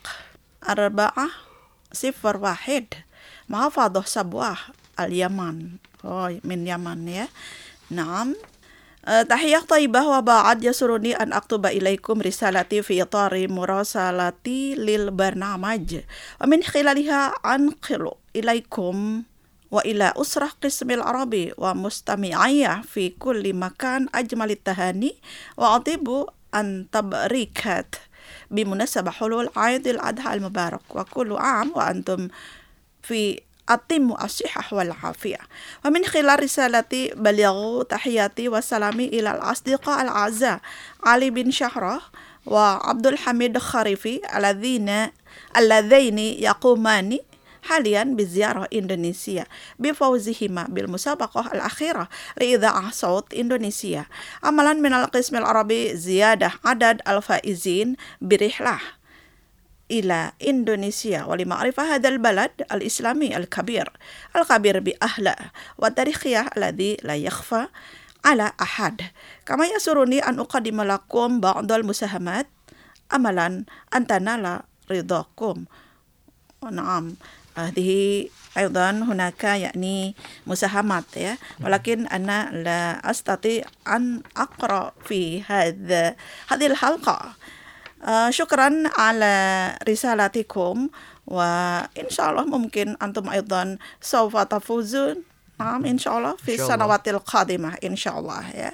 401 محافظة صبوة اليمن. من يمن يا نعم. تحية طيبة وبعد يسرني أن أكتب إليكم رسالتي في إطار مراسلتي للبرنامج ومن خلالها أنقل إليكم وإلى أسرة قسم العربي ومستمعي في كل مكان أجمل التهاني وأطيب أن تبريكات بمناسبة حلول عيد الأضحى المبارك وكل عام وأنتم في أتم الصحة والعافية. ومن خلال رسالتي بلغوا تحياتي وسلامي إلى الأصدقاء الأعزاء علي بن شهرة وعبد الحميد الخريفي اللذين يقومان حاليا بزيارة إندونيسيا بفوزهما بالمسابقة الأخيرة لإذاعة صوت إندونيسيا. أملا من القسم العربي زيادة عدد الفائزين برحلة إلى إندونيسيا ولمعرفة هذا البلد الإسلامي الكبير بأهله وتاريخه الذي لا يخفى على أحد. كما يسرني أن أقدم لكم بعض المساهمات أملا أن تنال رضاكم. نعم هذه أيضا هناك يعني مساهمات يا ولكن أنا لا أستطيع أن أقرأ في هذه الحلقة. شكرا على رسالتكم وإن شاء الله ممكن أنتم أيضا سوف تفوزون نعم إن شاء الله في السنوات القادمة إن شاء الله يا.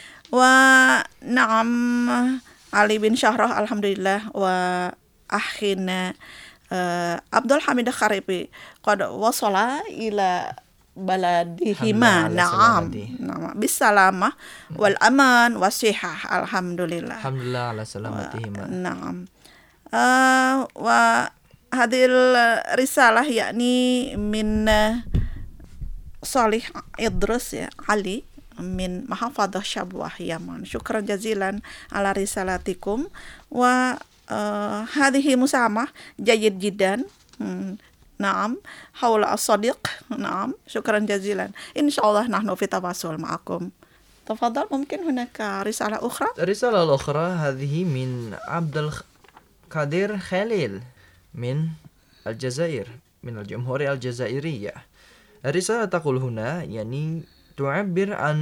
ونعم علي بن شهرة الحمد لله وأخينا عبد الحميد الخريفي قد وصل إلى بلدهما نعم بالسلامة والأمان والصحة الحمد لله على سلامتهما نعم. وهذه الرسالة يعني من صالح إدريس علي من محافظة شبوة يمن. شكرا جزيلا على رسالتكم وهذه مساهمة جيد جدا نعم حول الصديق. نعم شكرا جزيلا. إن شاء الله نحن في تواصل معكم. تفضل ممكن هناك رسالة أخرى. الرسالة الأخرى هذه من عبد القادر خليل من الجزائر من الجمهورية الجزائرية. الرسالة تقول هنا يعني تعبر عن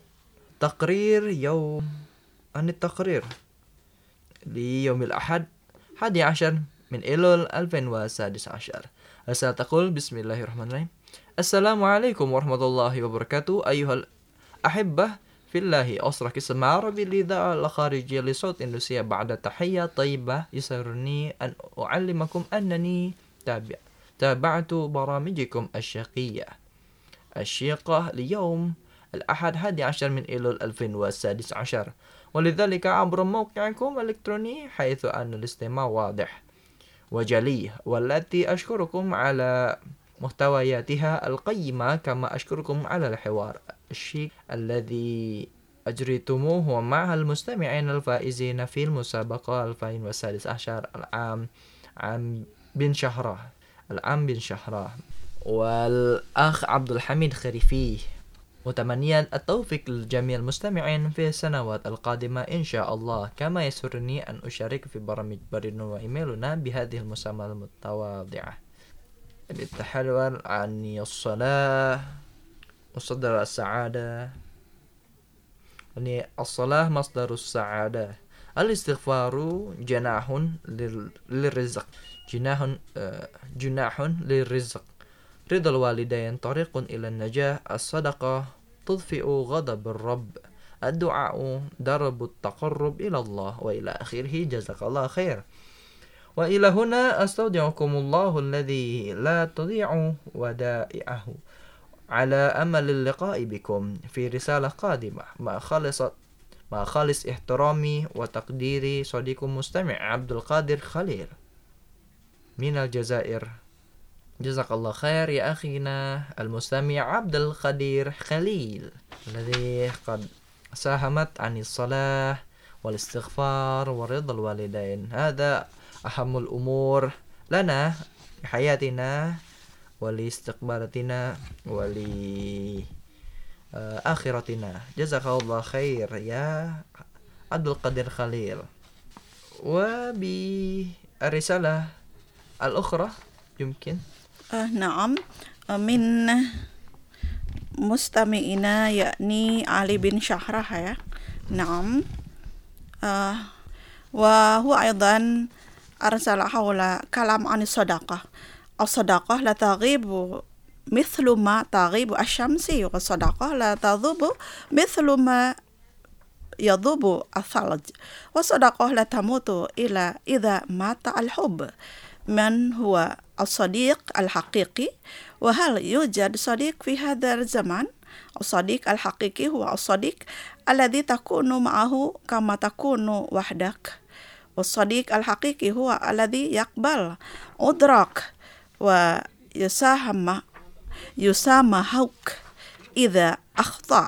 التقرير ليوم الأحد 11 من أيلول 2016. الرسالة تقول بسم الله الرحمن الرحيم. السلام عليكم ورحمة الله وبركاته أيها الأحبة في الله أسرة قسم عربي الإذاعة الخارجية لصوت إندونيسيا. بعد تحية طيبة يسرني أن أعلمكم أنني تابعت برامجكم الشقية الشيقة ليوم الأحد 11 من أيلول 2016 ولذلك عبر موقعكم الإلكتروني حيث أن الاستماع واضح وجلي والتي أشكركم على محتوياتها القيمة كما أشكركم على الحوار الشيق الذي أجريتموه مع المستمعين الفائزين في المسابقة 2016 العام بن شهره والأخ عبد الحميد خريفي متمنيا التوفيق لجميع المستمعين في السنوات القادمة إن شاء الله كما يسرني أن أشارك في برامج بريدنا وإيميلنا بهذه المسامة المتواضعة التحول عن الصلاة مصدر السعادة الصلاة مصدر السعادة الاستغفار جناح للرزق جناح للرزق رضا الوالدين طريق إلى النجاة الصدقة تطفئ غضب الرب الدعاء درب التقرب إلى الله وإلى آخره جزاك الله خير وإلى هنا أستودعكم الله الذي لا تضيع ودائعه على أمل اللقاء بكم في رسالة قادمة مع خالص احترامي وتقديري صديقكم مستمع عبد القادر خليل من الجزائر جزاك الله خير يا أخينا المستمع عبد القادر خليل الذي قد ساهمت عن الصلاة والاستغفار ورضا الوالدين هذا أهم الأمور لنا في حياتنا ولإستقبالاتنا ولآخرتنا جزاك الله خير يا عبد القادر خليل وبالرسالة الأخرى يمكن نعم من مستمعنا يعني علي بن شهرة يا نعم وهو أيضا أرسل حول كلام عن الصدقة لا تغيب مثل ما تغيب الشمس والصدقة لا تذوب مثل ما يذوب الثلج والصدقة لا تموت إلا إذا مات الحب من هو الصديق الحقيقي وهل يوجد صديق في هذا الزمان الصديق الحقيقي هو الصديق الذي تكون معه كما تكون وحدك والصديق الحقيقي هو الذي يقبل أدراك ويسامحك إذا أخطأ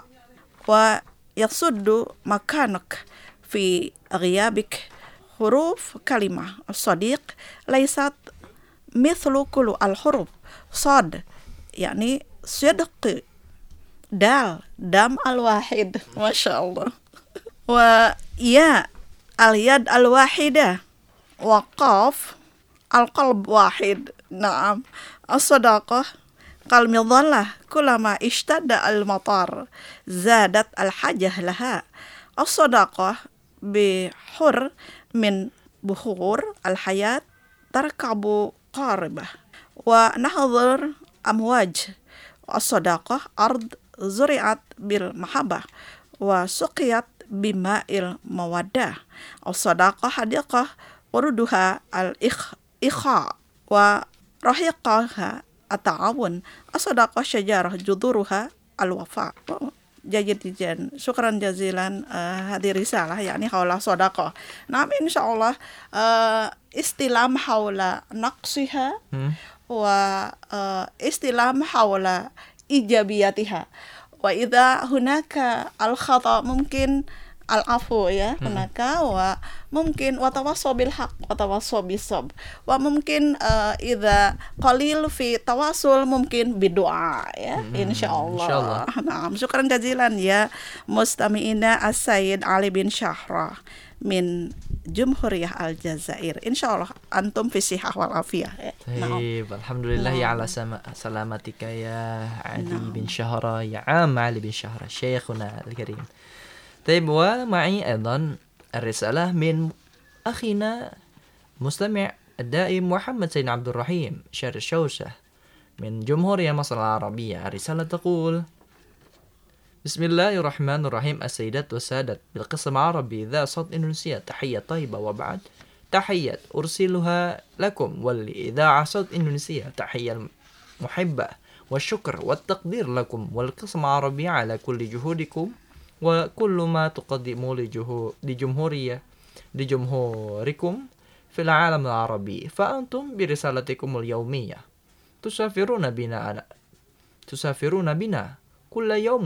ويسد مكانك في غيابك حروف كلمة الصديق ليست مثل كل الحروف صاد يعني صدق دال دم الواحد ما شاء الله ويا اليد الواحدة وقاف القلب واحد نعم الصداقة كالمظلة كلما اشتد المطر زادت الحاجة لها الصداقة بحر من بحور الحياة تركب قاربة ونحضر أمواج الصداقة أرض زرعت بالمحبة وسقيت بماء المودة الصداقة حديقة وردها الإخاء ورحيقها التعاون الصداقة شجرة جذورها الوفاء جيد جدا شكرا جزيلا هذه رسالة يعني حول صداقة نعم إن شاء الله استلام حول نقصها واستلام حول إيجابياتها وإذا هناك الخطأ ممكن العفو يا هناك وممكن وتواصل بالحق وتواصل بالصبر وممكن إذا قليل في تواصل ممكن بدعاء يا إن شاء الله نعم شكرا جزيلا يا مستمعينا السيد علي بن شهرة من جمهورية الجزائر إن شاء الله أنتم في صحة والعافية طيب الحمد لله على سلامتك يا علي بن شهرة يا عم علي بن شهرة شيخنا الكريم طيب ومعي أيضا الرسالة من أخينا مستمع الدائم محمد سيد عبد الرحيم شهر الشوشة من جمهورية مصر العربية الرسالة تقول بسم الله الرحمن الرحيم السيدات والسادة بالقسم العربي ذا صوت إندونيسيا تحية طيبة وبعد تحية أرسلها لكم ولإذاعة صوت إندونيسيا تحية محبة والشكر والتقدير لكم والقسم العربي على كل جهودكم وكل ما تقدموا لجمهوركم في العالم العربي، فأنتم برسالتكم اليومية تسافرون بنا كل يوم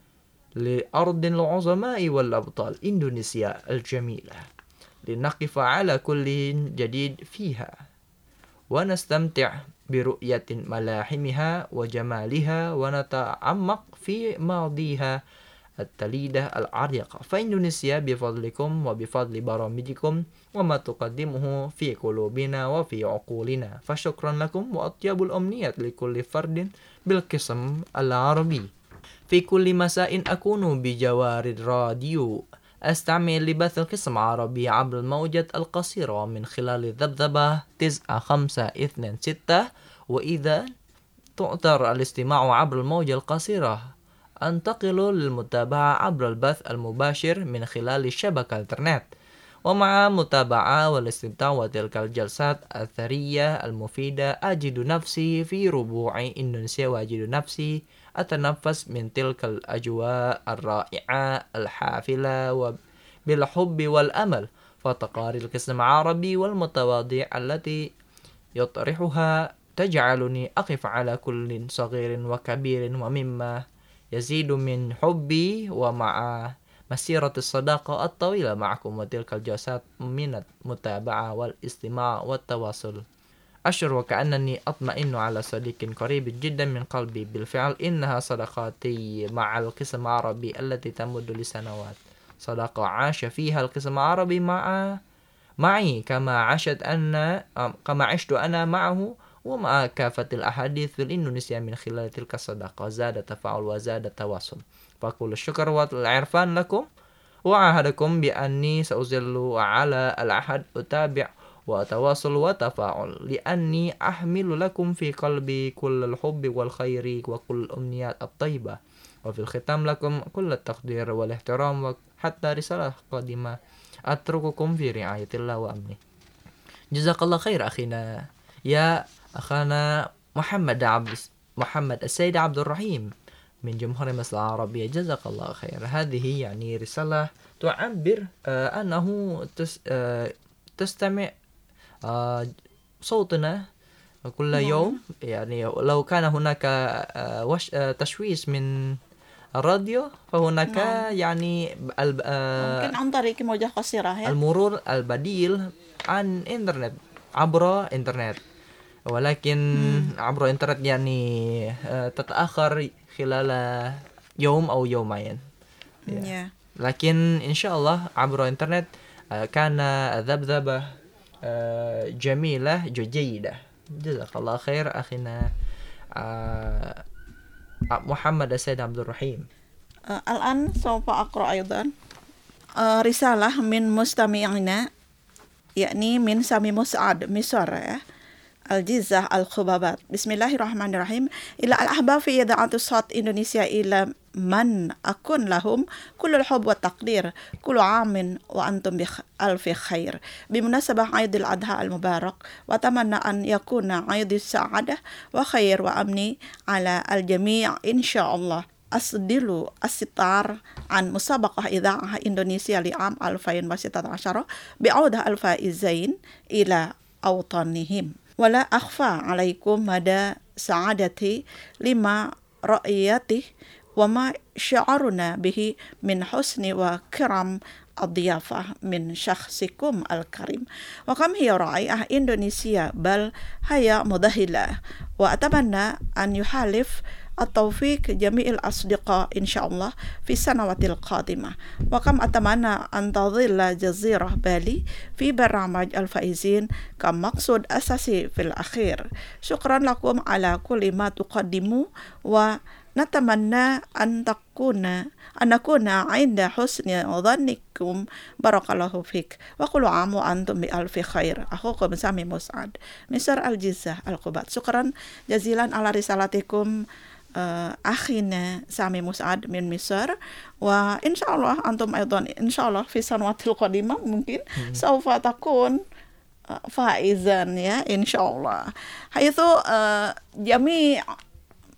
لأرض العظماء والأبطال إندونيسيا الجميلة لنقف على كل جديد فيها ونستمتع برؤية ملاحمها وجمالها ونتعمق في ماضيها التليدة العريقة. فإندونيسيا بفضلكم وبفضل برامجكم وما تقدمه في قلوبنا وفي عقولنا، فشكرا لكم وأطيب الأمنيات لكل فرد بالقسم العربي. في كل مساء أكون بجوار الراديو أستعمل لبث القسم العربي عبر الموجة القصيرة من خلال ذبذبة 9526، وإذا تعثر الاستماع عبر الموجة القصيرة أنتقل للمتابعة عبر البث المباشر من خلال الشبكة الإنترنت. ومع متابعة والاستمتاع وتلك الجلسات الثرية المفيدة أجد نفسي في ربوع إندونيسيا وأجد نفسي أتنفس من تلك الأجواء الرائعة الحافلة بالحب والأمل. فتقارير القسم العربي والمتواضع التي يطرحها تجعلني أقف على كل صغير وكبير، ومما يزيد من حبي ومع مسيرة الصداقة الطويلة معكم وتلك الجلسات من المتابعة والاستماع والتواصل. أشعر وكأنني أطمئن على صديق قريب جدا من قلبي. بالفعل إنها صداقتي مع القسم العربي التي تمد لسنوات، صداقة عاش فيها القسم العربي معي كما عشت أنا معه ومع كافة الأحاديث في الإندونيسيا. من خلال تلك الصداقة زاد التفاعل وزاد التواصل، فكل الشكر والعرفان لكم، وأعهدكم بأني سأظل على العهد أتابع وتواصل وتفاعل، لأني أحمل لكم في قلبي كل الحب والخير وكل الأمنيات الطيبة. وفي الختام لكم كل التقدير والاحترام، وحتى رسالة قادمة أترككم في رعاية الله وأمنه. جزاك الله خير أخينا يا أخانا محمد السيد عبد الرحيم من جمهورية مصر العربية، جزاك الله خير. هذه يعني رسالة تعبر أنه تستمع صوتنا كل يوم. يعني لو كان هناك تشويش من الراديو فهناك يعني ممكن عن طريق موجة قصيرة المرور البديل عن إنترنت عبر إنترنت، ولكن عبر إنترنت يعني تتأخر خلال يوم أو يومين. لكن إن شاء الله عبر إنترنت كان ذبذبة جميلة جيدة. جزاك الله خير أخينا محمد السيد عبد الرحيم. الآن سوف أقرأ أيضا رسالة من مستمعنا، يعني من سامي مسعد مصر الجيزة الخبابات. بسم الله الرحمن الرحيم. إلى الأحباب في إذاعة صوت إندونيسيا، إلى من أكون لهم كل الحب والتقدير، كل عام وأنتم بألف خير بمناسبة عيد الأضحى المبارك، وأتمنى أن يكون عيد السعادة وخير وأمن على الجميع إن شاء الله. أصدر الستار عن مسابقة إذاعة إندونيسيا لعام 2016 بعودة الفائزين إلى أوطانهم، ولا أخفى عليكم مدى سعادتي لما رأيته وما شعرنا به من حسن وكرم الضيافة من شخصكم الكريم. وكم هي رائعة إندونيسيا، بل هي مذهلة، وأتمنى أن يحالف التوفيق جميع الأصدقاء إن شاء الله في السنوات القادمة. وكم أتمنى أن تظل جزيرة بالي في برنامج الفائزين كمقصود أساسي في الأخير. شكرا لكم على كل ما تقدموا، ونتمنى أن نكون عند حسن ظنكم. بارك الله فيك، وكل عام وأنتم بألف خير. أخوكم سامي مسعد مصر الجيزة الخبابات. شكرا جزيلا على رسالتكم أخينا سامي مسعد من مصر، وإن شاء الله أنتم أيضا إن شاء الله في السنوات القادمة ممكن سوف تكون فائزا إن شاء الله، حيث جميع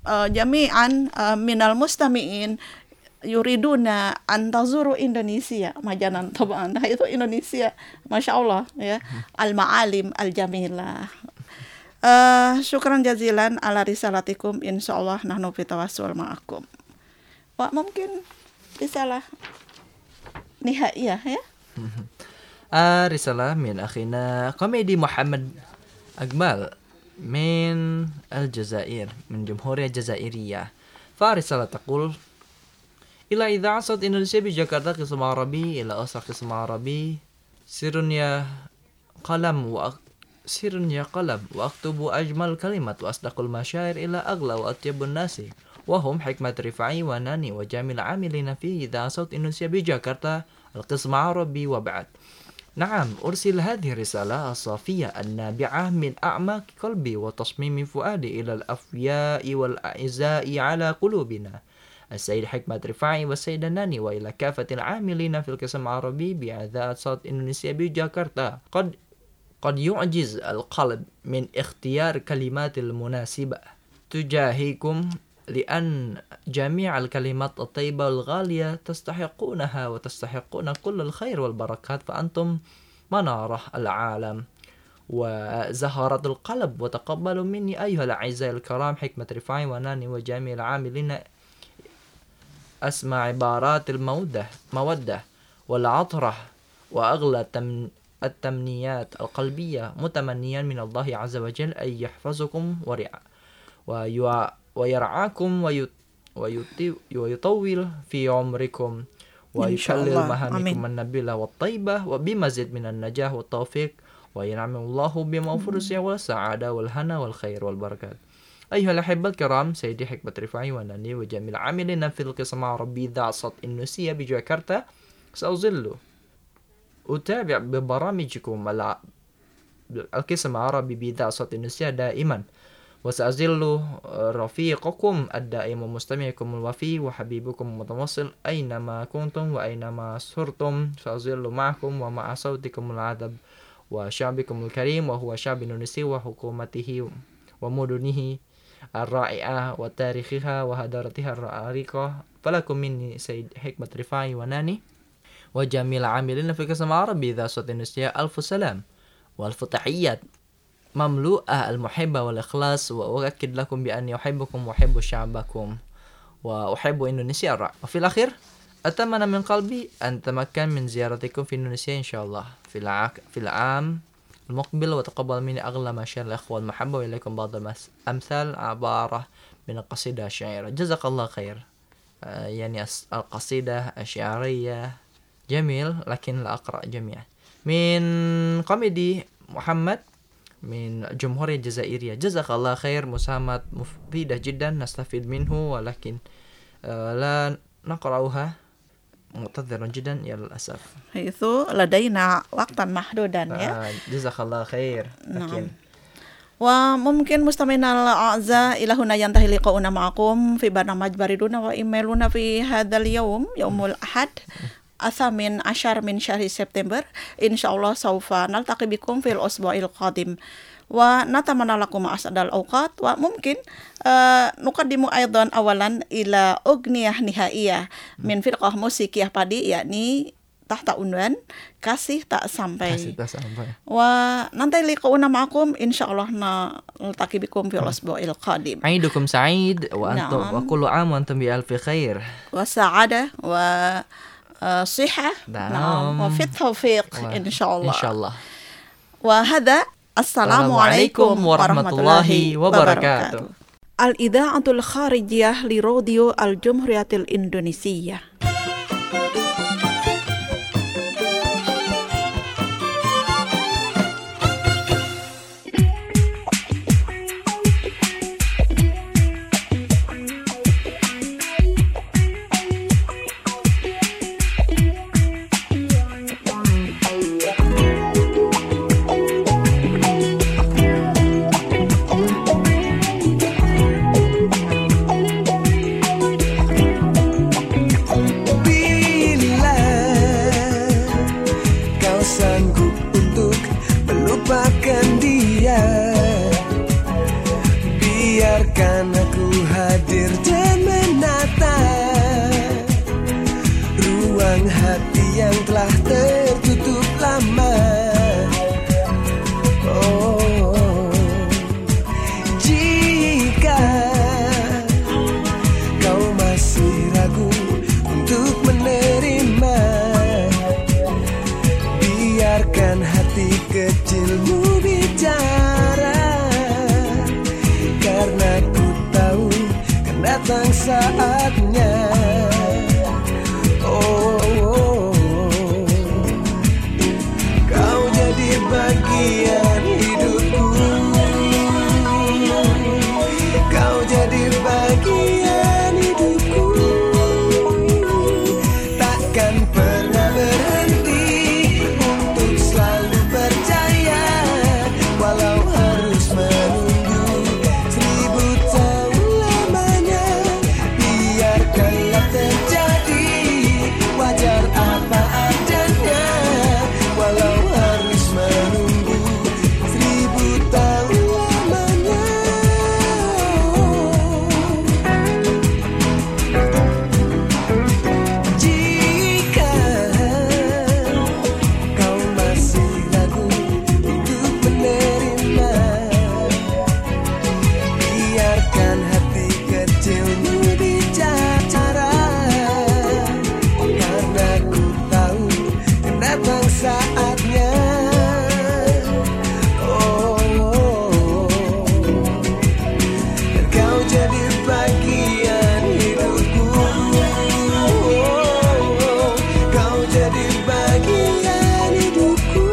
jami'an minal mustami'in yuriduna antazuru Indonesia majanan taban. Nah, itu Indonesia, masya Allah ya, al-ma'alim al-jamilah. Syukran jazilan ala risalatikum, insyaallah nahnu fi tawassul ma'akum. Pak, mungkin risalah nihaiyah ya. Risalah min akhina Komedi Muhammad Akmal من الجزائر من جمهورية جزائرية. فرسالة تقول: إلى إذاعة صوت إندونيسيا بجاكرتا قسم عربي، إلى أسرة قسم عربي، سر يا قلم وأكتب أجمل كلمات وأصدق المشاعر إلى أغلى وأطيب الناس، وهم حكمة رفاعي وناني وجميع العاملين في إذاعة صوت إندونيسيا بجاكرتا القسم العربي وبعد. نعم، أرسل هذه الرسالة الصافية النابعة من أعماق قلبي وتصميم فؤادي إلى الأفياء والأعزاء على قلوبنا، السيد حكمة رفاعي والسيدة ناني، وإلى كافة العاملين في القسم العربي بإذاعة صوت إندونيسيا بجاكرتا. قد يعجز القلب من اختيار كلمات المناسبة تجاهكم، لأن جميع الكلمات الطيبة والغالية تستحقونها وتستحقون كل الخير والبركات، فأنتم منارة العالم وزهرة القلب. وتقبلوا مني أيها الأعزاء الكرام حكمة رفاعي وناني وجميع العاملين أسمى عبارات المودة والعطرة وأغلى التمنيات القلبية، متمنيا من الله عز وجل أن يحفظكم ويرعاكم ويطول في عمركم ويكلل مهامكم النبيلة والطيبة وبمزيد من النجاح والتوفيق، وينعم الله بمغفرة والسعادة والهنا والخير والبركات. أيها الأحبة الكرام، سيدي حكمة رفاعي وناني وجميع العاملين في القسم العربي إذاعة صوت إندونيسيا بجاكرتا، سأظل أتابع ببرامجكم القسم العربي بإذاعة صوت إندونيسيا دائما، وسأظل رفيقكم الدائم ومستمعكم الوفي وحبيبكم المتواصل أينما كنتم وأينما سرتم. سأظل معكم ومع صوتكم العذب وشعبكم الكريم، وهو شعب إندونيسي وحكومته ومدنه الرائعة وتاريخها وهدارتها الرائقة. فلكم مني سيد حكمة رفاعي وناني وجميع العاملين في القسم العربي إذاعة صوت إندونيسيا ألف سلام وألف تحيات مملوءة المحبة والإخلاص، وأؤكد لكم بأني أحبكم وأحب شعبكم وأحب إندونيسيا الرائعة. وفي الأخير أتمنى من قلبي أن تمكن من زيارتكم في إندونيسيا إن شاء الله في العام المقبل، وتقبل مني أغلى ما شاء الأخوة المحبة، وإليكم بعض الأمثال عبارة من القصيدة الشاعرة. جزاك الله خير. يعني القصيدة الشعرية جميل، لكن لا أقرأ جميعا. من كوميدي محمد من جمهورية الجزائرية: جزاك الله خير، مساهمة مفيدة جدا نستفيد منه، ولكن لا نقرأها، معتذر جدا يا للأسف. حيث لدينا وقتا محدودا ya. جزاك الله خير. نعم. وممكن مستمعينا الأعزاء إلى هنا ينتهي لقاؤنا معكم في برنامج باردون وإيميلنا في هذا اليوم يوم الأحد 18 من شهر سبتمبر. إن شاء الله سوف نلتقي بكم في الأسبوع القادم، ونتمنى لكم أسعد الأوقات. وممكن نقدم أيضا أولا إلى أغنية نهائية من فرقة موسيقية padi، يعني تحت عنوان Kasih Tak Sampai. وننتهي لقاؤنا معكم إن شاء الله نلتقي بكم في الأسبوع القادم. عيدكم سعيد وأنتم وكل عام وأنتم بألف خير وسعادة صحة وفي التوفيق إن شاء الله. وهذا السلام عليكم ورحمة الله وبركاته. الإذاعة الخارجية لراديو الجمهورية الإندونيسية. pingging hati yang telah tertutup lama. Oh, jika kau masih ragu untuk menerima, biarkan hati kecilmu bicara, karena ku tahu kan datang saatnya. Kau jadi bagian hidupku, kau jadi bagian hidupku. Takkan pernah berhenti untuk selalu percaya, walau harus menunggu 1000 tahun lamanya. Biarkanlah terjadi, wajar apa adanya, walau harus menunggu 1000 tahun lamanya. Jika kau masih ragu untuk menerima, biarkan hati kecilmu bicara, karena ku tahu kan datang saatnya. Dan kau jadi bagian hidupku, kau jadi bagian hidupku.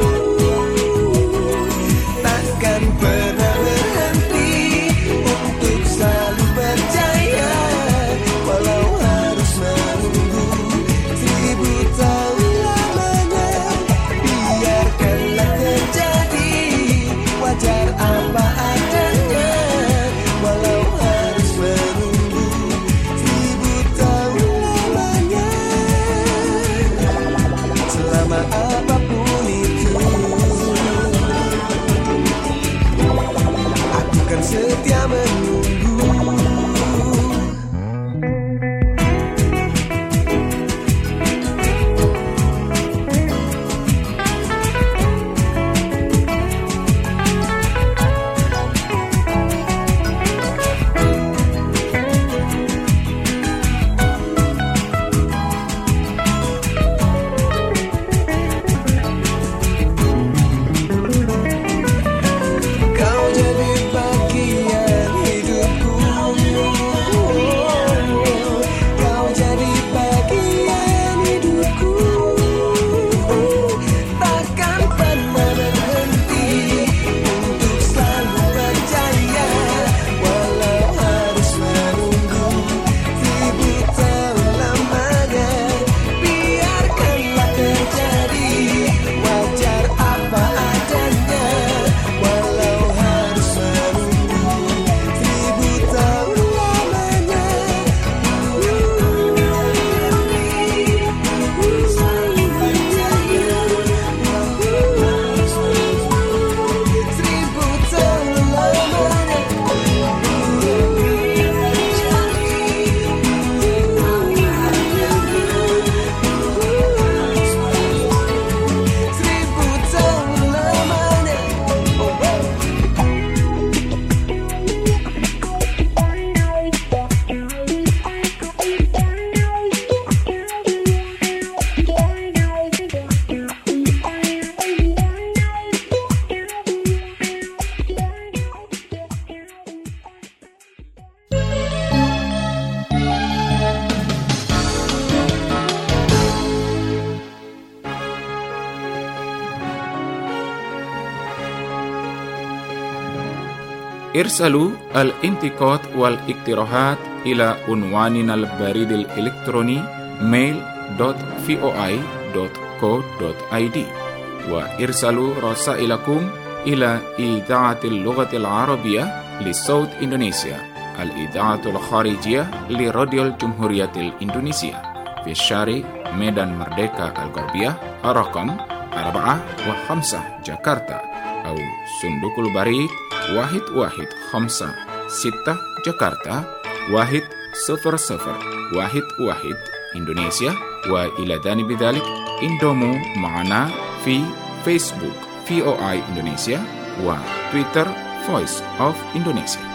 Takkan pernah berhenti untuk selalu percaya, walau harus menunggu 1000 tahun lamanya. Biarkanlah terjadi, wajar apa adanya, walau harus menunggu 1000 tahun lamanya. Selama apapun itu, aku kan setia menunggu. Kau jadi bagian hidupku, kau jadi bagian hidupku. Takkan pernah berhenti untuk selalu percaya, walau harus menunggu 1000 tahun lamanya. Biarkanlah terjadi, wajar apa adanya, walau harus menunggu 1000 tahun lamanya. 1000 tahun lamanya. 1000 tahun lamanya. ارسلوا الانتقاد والاقتراحات إلى عنواننا البريد الإلكتروني mail.voi.co.id وارسلوا رسائلكم إلى إذاعة اللغة العربية لصوت إندونيسيا الإذاعة الخارجية لراديو الجمهورية الإندونيسية في الشارع ميدان مردeka الغربية رقم 4 و5 جاكرتا أو صندوق البريد 1156 Jakarta 10011 Indonesia وإلى جانب ذلك انضموا معنا في فيسبوك VOA Indonesia وتويتر Voice of Indonesia.